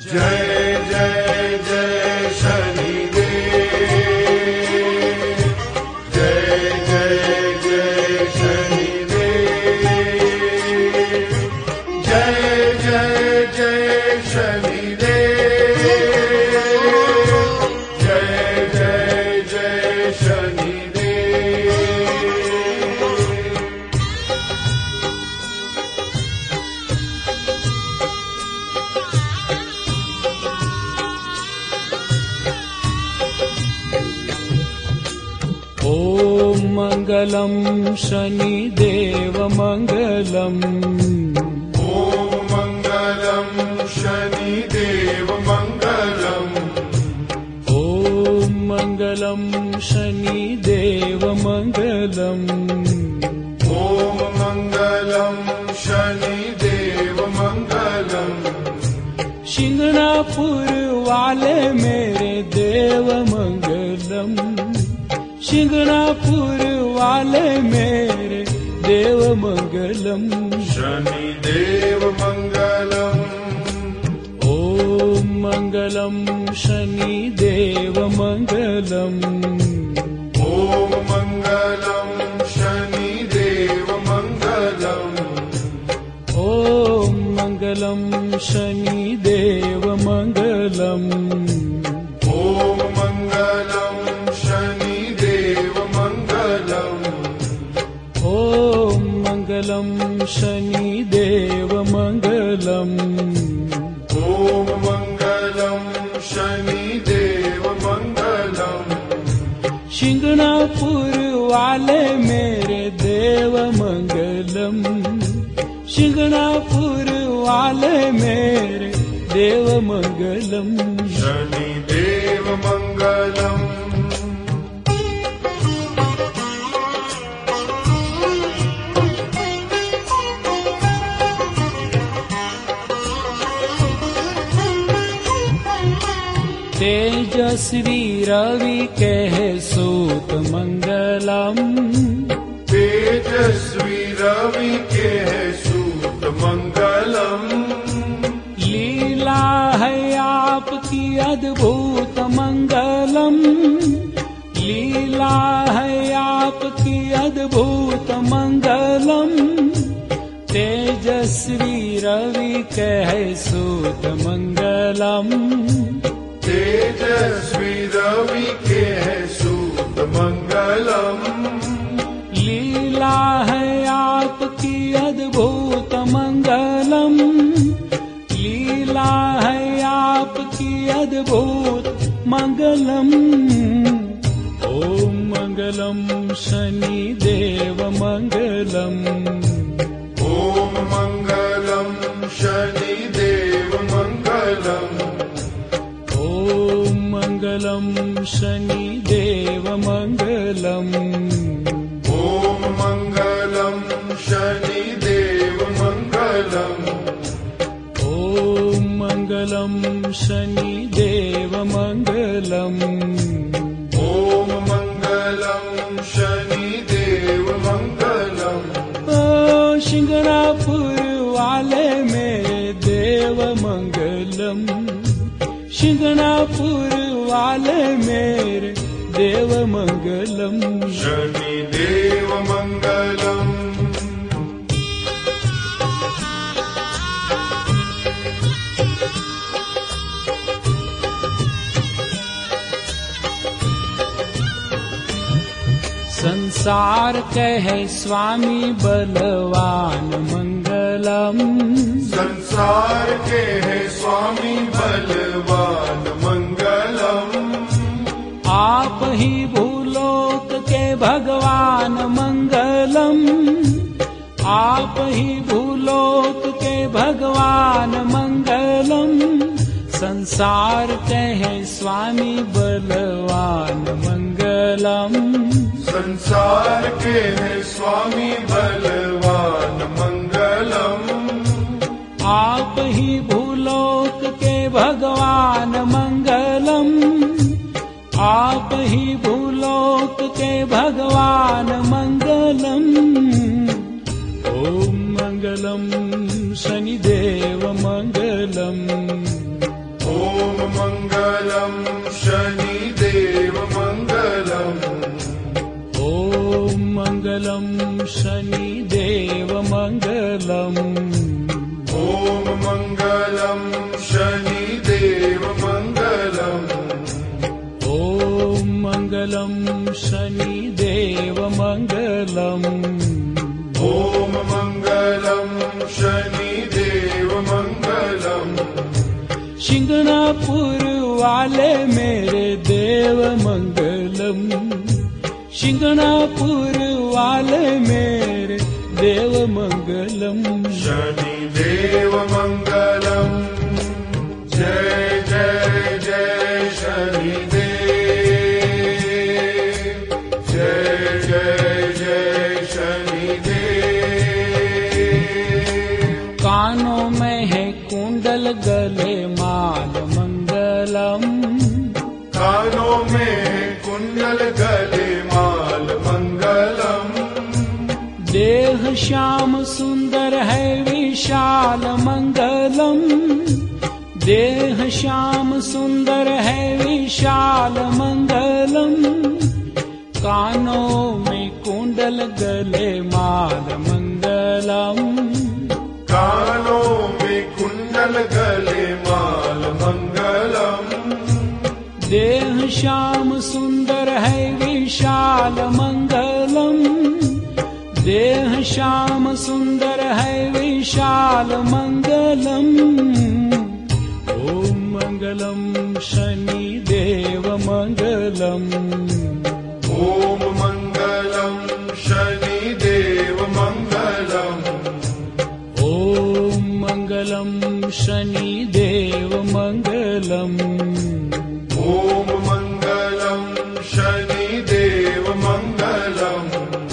जय जय जय शनिदेव, जय जय जय शनिदेव, जय जय जय शनिदेव, जय जय जय शनिदेव। ॐ मङ्गलं शनिदेव मङ्गलम्, ॐ मङ्गलं शनिदेव मङ्गलम्, ॐ मङ्गलं शनिदेव मङ्गलम्, ॐ मङ्गलं शनिदेव मङ्गलम्। शिंगणापुर वाले मेरे देव मंगलम, शिंगणापुर वाले मेरे देव मंगलम, शनिदेव मङ्गलम्, ॐ मङ्गलं शनिदेव मङ्गलम्, ॐ मङ्गलं शनिदेव मङ्गलम्, ॐ मङ्गलं शनिदेव मङ्गलम्, ॐ मङ्गलं शनिदेव मङ्गलम्, ॐ मङ्गलं शनिदेव मङ्गलम्, ॐ मङ्गलं शनिदेव मङ्गलम्। शिंगणापुर वाले मेरे देव मंगलम, शिंगणापुर वाले मेरे देव मंगलम, शनिदेव मङ्गलम्, तेजस्वी रवि कह सूत मंगलम, तेजस्वी रवि के सूत मङ्गलम्, लीला है आपकी अद्भुत मंगलम, लीला है आपकी अद्भुत मंगलम, तेजस्वी रवि कह सूत मंगलम, तेजस्वी रवि के सूत मङ्गलम्, लीला है आपकी अद्भुत मंगलम, लीला है आपकी अद्भुत मंगलम, ओम मंगलम शनिदेव मंगलम, ॐ मङ्गलं शनिदेव मङ्गलम्, ओम मंगलम शनिदेव मंगलम, ॐ मङ्गलं शनिदेव मङ्गलम्, ओम मंगलम शनिदेव मंगलम, ॐ मङ्गलं शनिदेव मङ्गलम्। ओ शिंगणापुर वाले मेरे देव मंगलम, शिंगणापुर वाले मेरे देव मंगलम, शनिदेव मङ्गलम्, संसार कहे स्वामी बलवान मंगलम, संसार के है स्वामी बलवान मङ्गलम्, आप ही भूलोक के भगवान मंगलम, आप ही भूलोक के भगवान मंगलम, संसार कहे स्वामी बलवान मंगलम, संसार के है स्वामी बलवान मङ्गलम्, आप ही भूलोक के भगवान मंगलम, आप ही भूलोक के भगवान मंगलम, ओम मंगलम शनिदेव मंगलम, मङ्गलम् शनिदेव मङ्गलम् ॐ मङ्गलं शनिदेव मङ्गलम् ॐ मङ्गलम् शनिदेव मङ्गलम् ॐ मङ्गलं शनिदेव मङ्गलम् ॐ मङ्गलम् शनिदेव मङ्गलम् शिंगणापुर वाले मेरे देव मंगलम शिंगणापुर वाले मेरे देव मंगलम शनिदेव मङ्गलम् जय जय जय शनिदेव जय जय जय शनिदेव कानों में है कुंडल गले माल मंगलम कानों में कुंडल गले माल मंगलम देह श्याम सुंदर है विशाल मंगलम देह श्याम सुंदर है विशाल मंगलम कानों में कुंडल गले माल मंगलम कानों में कुंडल गले माल मंगलम देह श्याम सुंदर है विशाल मंगलम देह श्याम सुंदर है विशाल मंगलम ओम मंगलम शनिदेव मंगलम ओम मंगलम शनिदेव मंगलम ओम मंगलम शनिदेव मंगलम ओम मंगलम शनिदेव मंगलम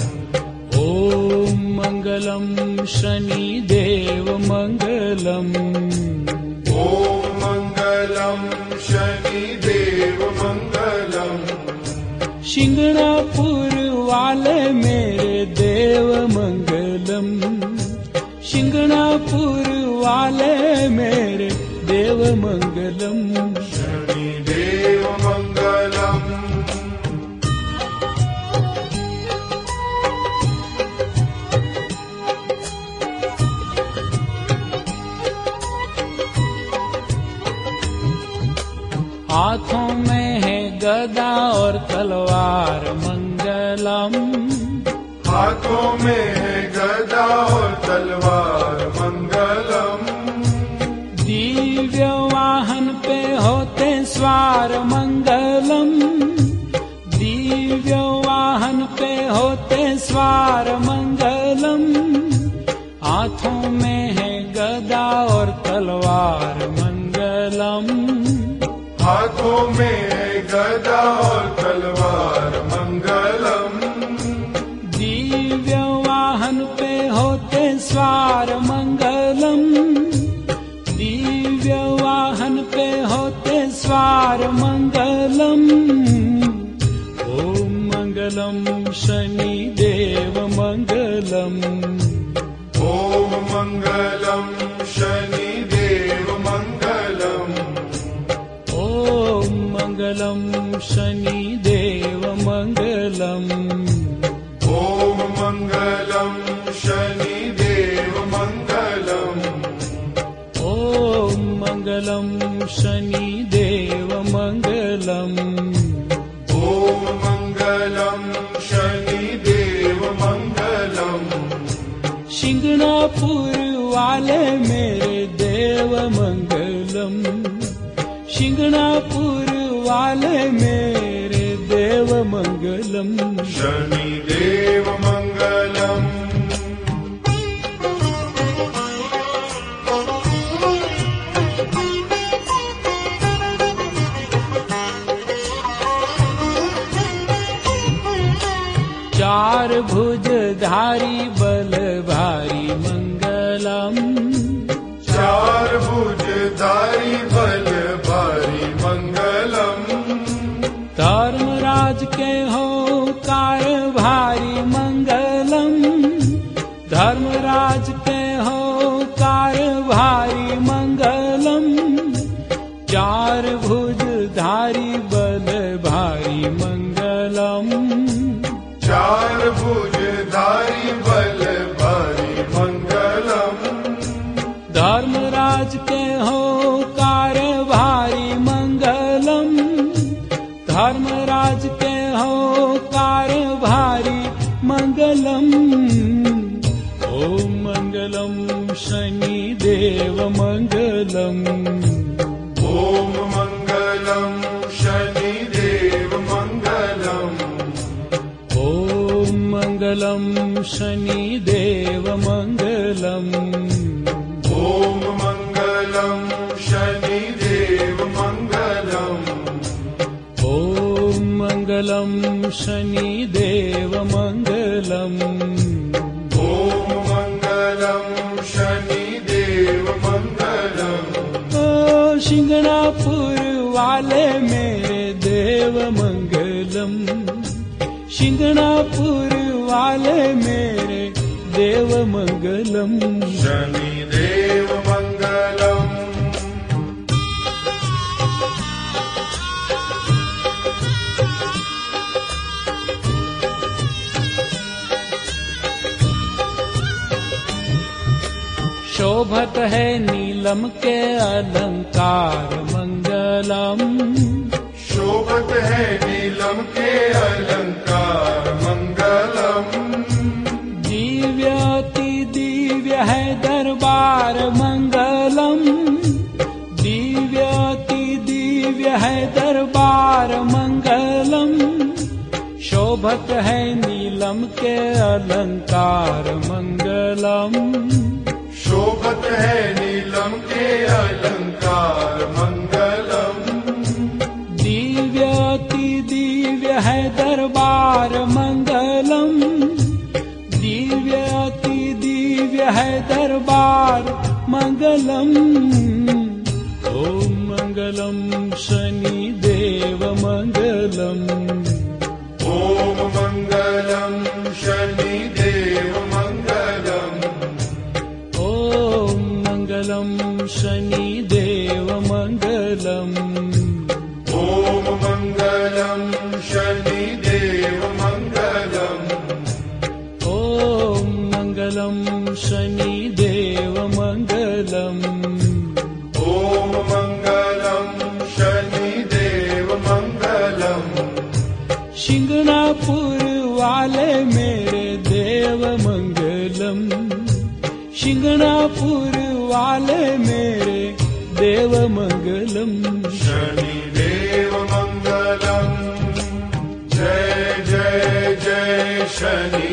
ओम मंगलम शनिदेव मंगलम ओम मंगलम शनिदेव मंगलम शिंगणापुर वाले मेरे देव मंगलम शिंगणापुर वाले मेरे देव मंगलम शनिदेव मंगलम हाथों में है गदा और तलवार मंगलम हाथों में है गदा और तलवार मंगलम दिव्य वाहन पे होते स्वार मंगलम दिव्य वाहन पे होते स्वार मंगलम हाथों में है गदा और तलवार मंगलम हाथों में है गदा और तलवार मंगलम दिव्य वाहन पे होते स्वार मंगलम दिव्य वाहन पे होते स्वार मंगलम ओम मंगलम शनिदेव मंगलम ओम मंगलम शनिदेव मंगलम ओम मंगलम शनिदेव मंगलम ओम मंगलम शनिदेव मंगलम ओम मंगलम शनिदेव मंगलम ओम मंगलम शनिदेव मंगलम शिंगणापुर वाले मेरे देव मंगलम शिंगणापुर वाले मेरे देव मंगलम शनिदेव मंगलम चार भुजधारी बल भारी मंगलम चार भुजधारी बल भारी मंगलम धर्मराज के हो कार भारी मंगलम धर्मराज के हो कार भारी मंगलम चार भुज धारी बल भारी मंगलम। चार भुज धारी बल भारी मंगलम। धर्मराज के हो कार भारी मंगलम। धर्मराज के हो कार भारी मंगलम। ओम मंगलम शनि देव मंगलम। ओम मंगलम शनि देव मंगलम। ओम मंगलम शनि देव मंगलम। ओम मंगलम शनि देव मंगलम। ओम मंगलम शनि देव मंगलम। ओम मंगलम शनि देव मंगलम। ओ शिंगणापुर वाले मेरे देव मंगलम। शिंगणापुर वाले मेरे देव मंगलम। शनि देव मंगलम। शोभत है नीलम के अलंकार मंगलम। शोभत है नीलम के अलंकार मंगलम। दिव्याति दिव्य है दरबार मंगलम। दिव्याति दिव्य है दरबार मंगलम। शोभत है नीलम के अलंकार मंगलम। शोभत है नीलम के अलंकार मंगलम। दिव्याति दिव्य है दरबार मंगलम। दिव्याति दिव्य है दरबार मंगलम। ओम मंगलम शनि देव मंगलम। ओम मंगलम शनि देव मंगलम। ओम मंगलम शनि देव मंगलम। ओम मंगलम शनि देव मंगलम। ओम मंगलम शनि देव मंगलम। ओम मंगलम शनि देव मंगलम। शिंगणापुर वाले मेरे देव मंगलम। शिंगणापुर वाले मेरे देव मंगलम। शनि देव मंगलम। जय जय जय शनि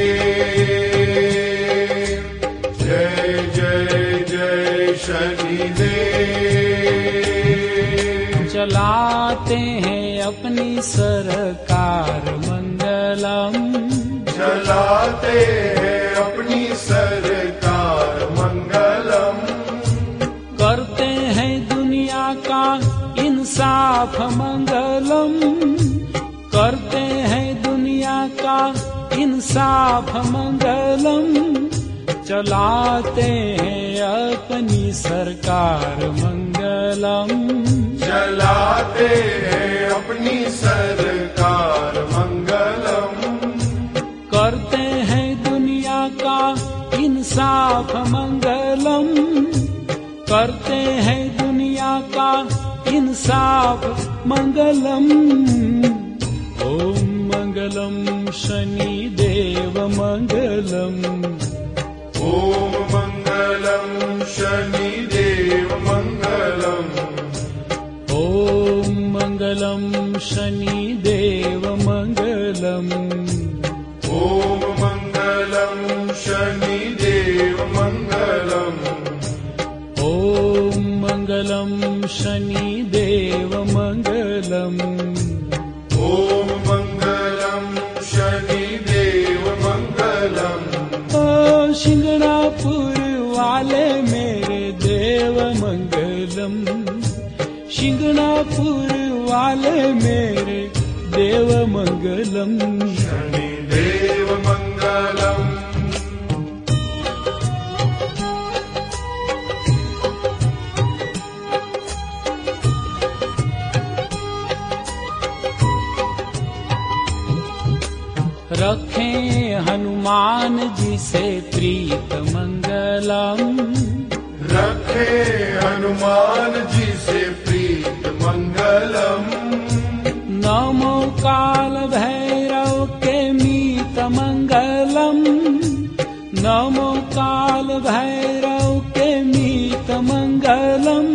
देव। जय जय जय शनि देव। चलाते हैं अपनी सरकार मंगलम। चलाते हैं अपनी सरकार मंगलम। करते हैं दुनिया का इंसाफ मंगलम। करते हैं दुनिया का इंसाफ मंगलम। चलाते हैं अपनी सरकार मंगलम। चलाते हैं अपनी सरकार मंगलम। करते हैं दुनिया का इंसाफ मंगलम। करते हैं दुनिया का इंसाफ मंगलम। ओम मंगलम शनि देव मंगलम। ओम मंगलम शनि देव मंगलम। ओम मंगलम शनि देव मंगलम। ओम मंगलम शनि देव मंगलम। ओम मंगलम शनि देव मंगलम। ओम मंगलम शनि देव मंगलम। ओ शिंगणापुर वाले मेरे देव मंगलम। शिंगणापुर वाले मेरे देव मंगलम। शनि देव मंगलम। रखें हनुमान जी से प्रीत मंगलम। रखे हनुमान जी से प्रीत मंगलम। नमो काल भैरव के मीत मंगलम। नमो काल भैरव के मीत मंगलम।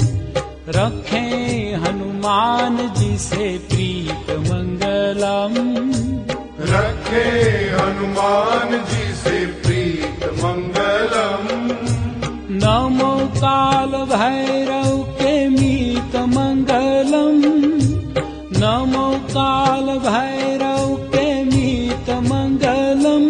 रखें हनुमान जी से प्रीत मंगलम। रखे हनुमान जी से प्रीत मंगलम। नमो काल भैरव के मीत मंगलम। नमो काल भैरव के मीत मंगलम।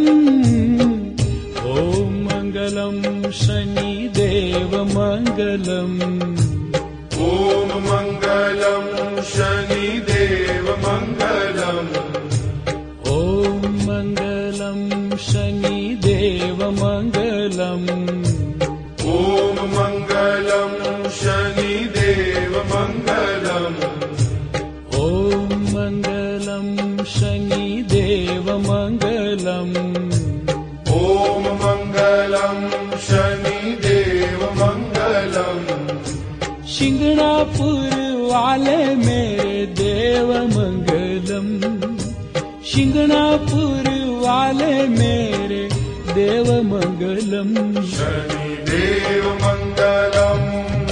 ओम मंगलम शनि देव मंगलम। ओम मंगलम शनि देव मंगलम। ओम मंगलम शनि देव मंगलम। ओम मंगलम शनि देव मंगलम। ओम मंगलम शनि देव मंगलम। ओम मंगलम शनि देव मंगलम। शिंगणापुर वाले मेरे देव मंगलम। शिंगणापुर वाले मेरे देव मंगलम। शनि देव मंगलम।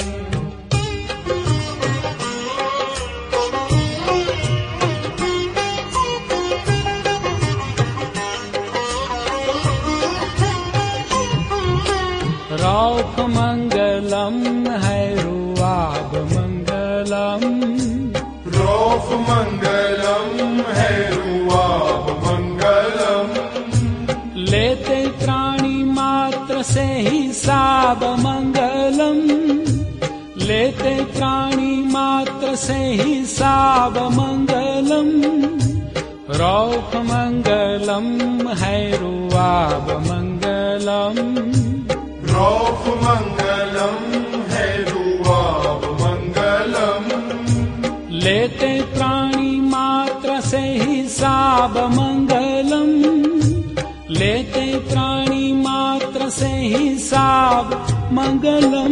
रौफ मंगलम है रुआब मंगलम। रौफ मंगलम है रुआब मंगलम। लेते प्राणी मात्र से हिसाब मंगलम। लेते प्राणी मात्र से हिसाब मंगलम। रौफ मंगलम है रुआब मंगलम। रौफ मंगलम है रुआब मंगलम। लेते प्राणी मात्र से हिसाब मंगलम। लेते प्राणी मात्र से हिसाब मंगलम।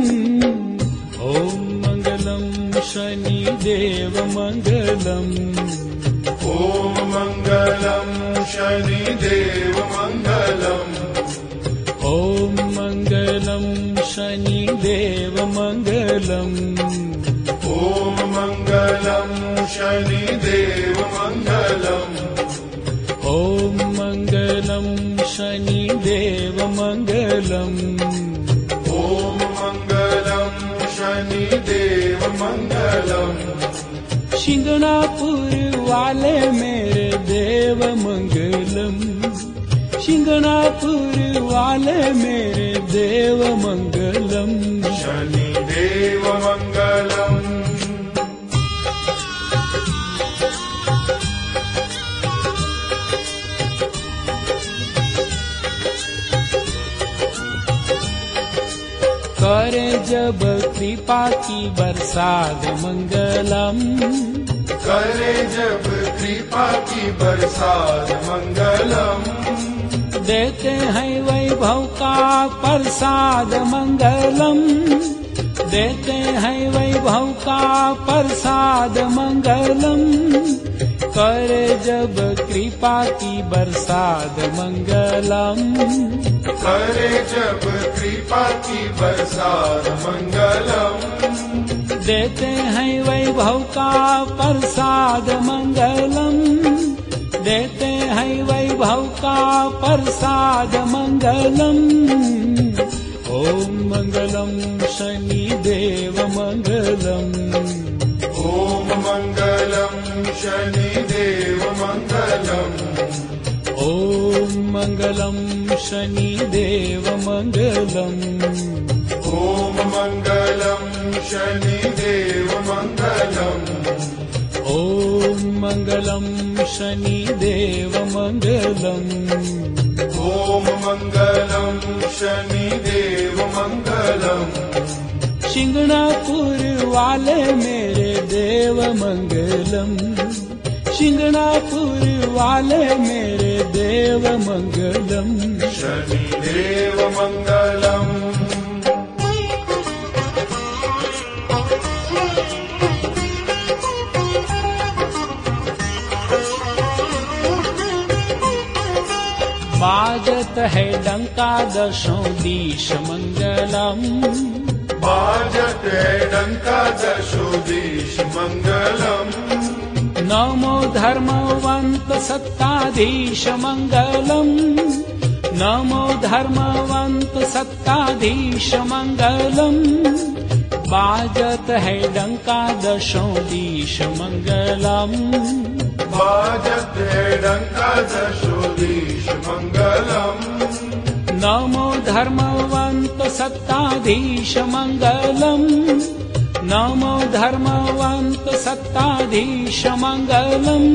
ओम मंगलम शनि देव मंगलम। ओम मंगलम शनि देव मंगलम। ओम मंगलम शनि देव मंगलम। ओम मंगलम शनि देव मंगलम। ओम मंगलम शनि देव मंगलम। ओम मंगलम शनि देव मंगलम। शिंगणापुर वाले मेरे देव मंगलम। शिंगणापुर वाले मेरे देव मंगलम। शनि देव मंगलम। करे जब कृपा की बरसात मंगलम। करे जब कृपा की बरसात मंगलम। देते हैं वैभव का प्रसाद मंगलम। देते हैं वैभव का प्रसाद मंगलम। करे जब कृपा की बरसात मंगलम। करे जब कृपा की बरसात मंगलम। देते हैं वैभव का प्रसाद मंगलम। देते हैं वैभव का प्रसाद मंगलम। ओम मंगलम शनि देव मंगलम। ओम मंगलम शनि देव मंगलम। ओम मंगलम शनि देव मंगलम। ओम मंगलम शनि देव मंगलम। ओम मंगलम शनि देव मंगलम। ओम मंगलम शनि देव मंगलम। शिंगणापुर वाले मेरे देव मंगलम। शिंगणापुर वाले मेरे देव मंगलम, शनिदेव मंगलम। बाजत है डंका दशों दिश मंगलम, बाजत है डंका दशो दिश मंगलम। नमो धर्मवंत सत्ताधीश मंगलम, नमो धर्मवंत सत्ताधीश मंगलम। बाजत है डंका दशों दिश मंगलम, बाजत है डंका दशो दिश मंगलम। नमो धर्मवंत सत्ताधीश मंगलम, नमो धर्मवंत सत्ताधीश मंगलम।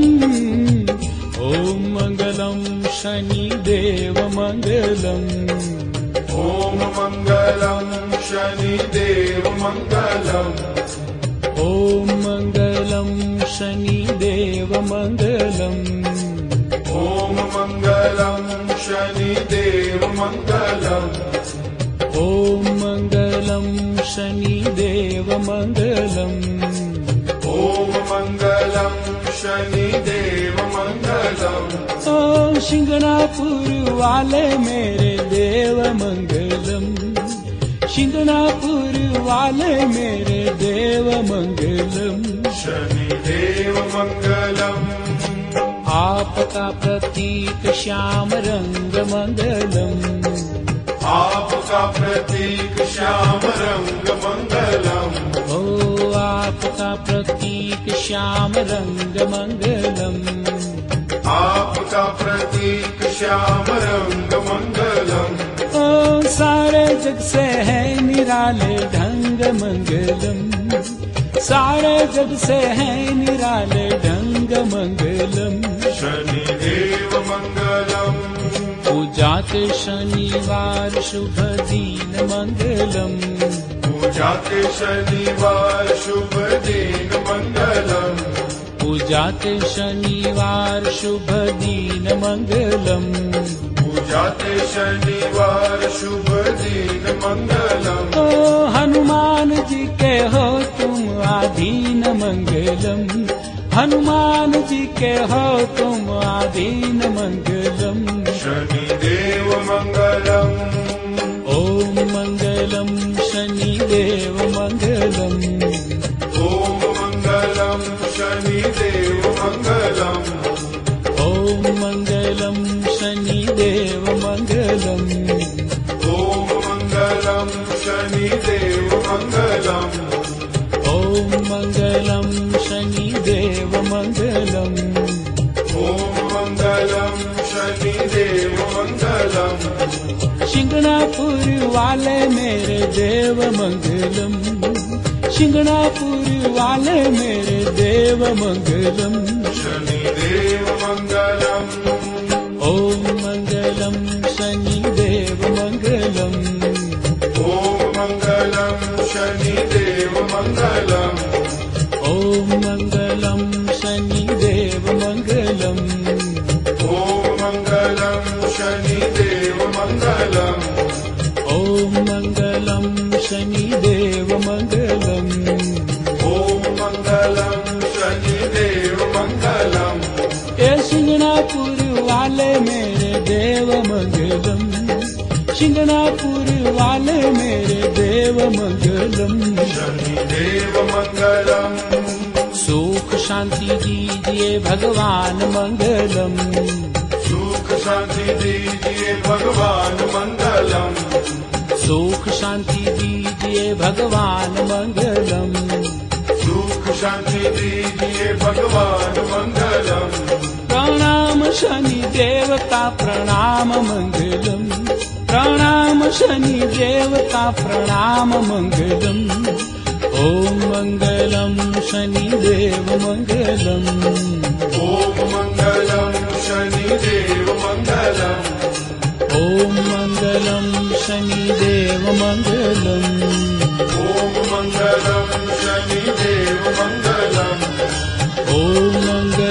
ओम मंगलम शनिदेव मंगलम, ओम मंगलम शनिदेव मंगलम। ओम मंगलम शनिदेव मंगलम, ओम मंगलम शनिदेव मंगलम। ओम मंगलम शनिदेव मंगलम। ओम मंगलम शनिदेव मंगलम। ओम शिंगणापुर वाले मेरे देव मंगलम, शिंगणापुर वाले मेरे देव मंगलम। शनिदेव मंगलम। आपका प्रतीक श्याम रंग मंगलम, आपका प्रतीक श्याम रंग मंगलम। ओ आपका प्रतीक श्याम रंग मंगलम। आपका प्रतीक श्याम रंग मंगलम। ओ सारे जग से है निराले ढंग मंगलम, सारे जग से है निराले ढंग मंगलम। शनिदेव मंगलम। पूजा के शनिवार शुभ दिन मंगलम, पूजा के शनिवार शुभ दिन मंगलम। पूजा के शनिवार शुभ दिन मंगलम। पूजा के शनिवार शुभ दिन मंगलम। ओ हनुमान जी के हो तुम आधीन मंगलम, हनुमान जी के हो तुम आधीन मंगलम। शनिदेव मंगलम। ओम मंगलम शनिदेव मंगलम, ओम मंगलम शनिदेव मंगलम। ओम मंगलम शनिदेव मंगलम। ओम मंगलम शनिदेव मंगलम। ओम मंगलम शनिदेव मंगलम। ओम मंगलम शनिदेव मंगलम। शिंगणापुर वाले मेरे देव मंगलम, शिंगणापुर वाले मेरे देव मंगलम। शनिदेव मंगलम। ओम मंगलम शनिदेव मंगलम। ओम मंगलम शनिदेव मंगलम। ओम मंगलम शनिदेव मंगलम। ओम मंगलम शनिदेव मंगलम। ओम मंगलम शनिदेव मंगलम। ओम मंगलम शनिदेव मंगलम। ए शिंगणापुर वाले मेरे देव मंगलम, शिंगणापुर वाले मेरे देव मंगलम। शनिदेव मंगलम। सुख शांति दीजिए भगवान मंगलम, सुख शांति दीजिए भगवान मंगलम। सुख शांति दीजिए भगवान मंगलम। सुख शांति दीजिए भगवान मंगलम। प्रणाम शनि देवता प्रणाम मंगलम, प्रणाम शनि देवता प्रणाम मंगलम। ओम मंगलम शनिदेव मंगलम। ओम मंगलम शनिदेव मंगलम। ओम मंगलम शनिदेव मंगलम। ओम मंगलम शनिदेव मंगलम। ओम मंगलम